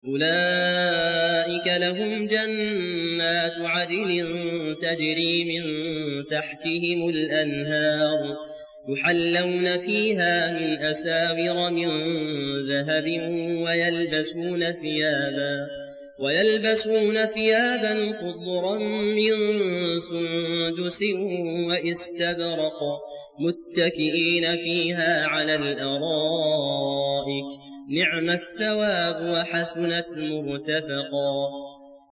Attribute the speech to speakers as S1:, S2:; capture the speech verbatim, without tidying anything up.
S1: أولئك لهم جنات عدن تجري من تحتهم الأنهار يحلون فيها من أساور من ذهب ويلبسون ثيابا ويلبسون ثيابا خضرا من سندس واستبرق متكئين فيها على الأرائك نعم الثواب وحسنت مرتفقا.